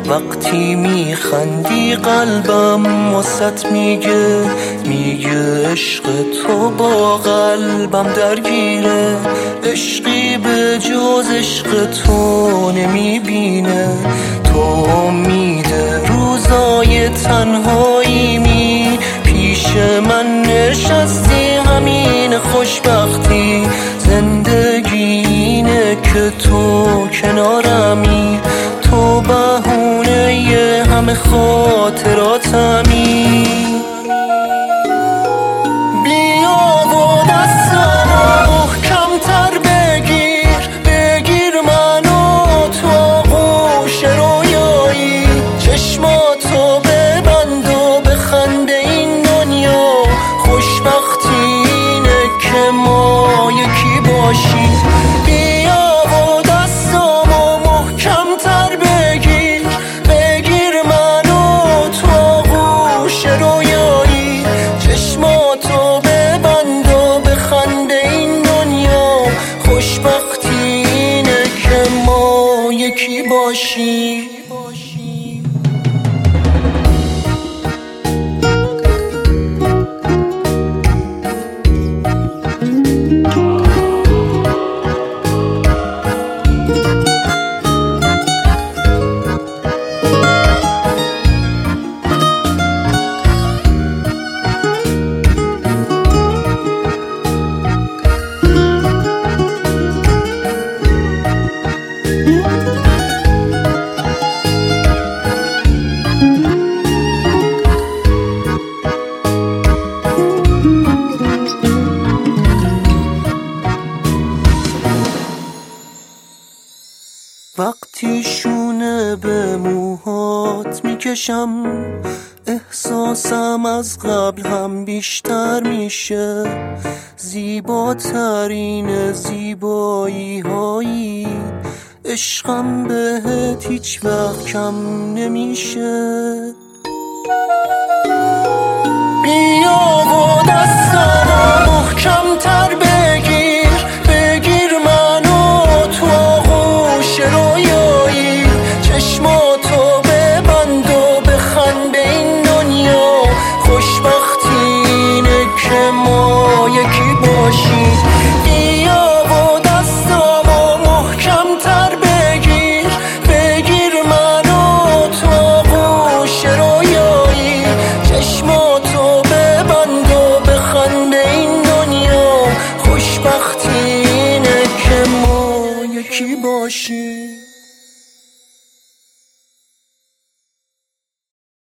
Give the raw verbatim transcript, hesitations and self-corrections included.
وقتی میخندی قلبم واسط میگه میگه عشق تو با قلبم درگیره، عشقی به جز عشق تو نمیبینه. تو امید روزای تنهاییمی، پیش من نشستی همین خوشبختی. زندگی اینه که تو کنارمی، تو بهونه ی همه خاطراتمی. بیا و دستمو محکم‌تر بگیر، بگیر منو تو آغوش رویایی. چشماتو ببند و بخند این دنیا، خوشبختی اینه که ما یکی باشیم. بیا و دستمو محکم‌تر بگیر، بگیر منو تو آغوش رویایی. چشماتو ببند و بخند این دنیا، خوشبختی اینه که ما یکی باشیم. وقتی شونه به موهات میکشم، احساسم از قبل هم بیشتر میشه. زیباترین زیبایی هایی، عشقم بهت هیچ وقت کم نمیشه. بیا و دستمو محکم‌تر بگیر، بگیر منو تو آغوش رویایی. چشماتو ببند و بخند این دنیا، خوشبختی اینه که ما یکی باشیم. بیا و دستمو محکم‌تر بگیر، بگیر منو تو آغوش رویایی. چشماتو ببند و بخند این دنیا، خوشبختی اینه که ما یکی باشیم.